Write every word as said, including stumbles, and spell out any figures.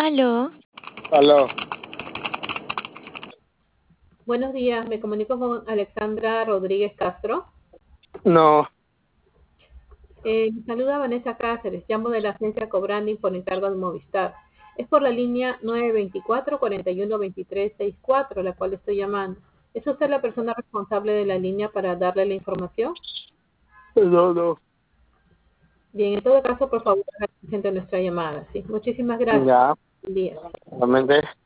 Aló. Aló. Buenos días, me comunico con Alexandra Rodríguez Castro. No. Eh, me saluda Vanessa Cáceres, llamo de la agencia Cobranding por encargo de Movistar. Es por la línea nueve dos cuatro, cuatro uno dos tres seis cuatro, la cual estoy llamando. ¿Es usted la persona responsable de la línea para darle la información? No, no. Bien, en todo caso, por favor, haga presente nuestra llamada. Sí, muchísimas gracias. Ya. Buen día. Realmente.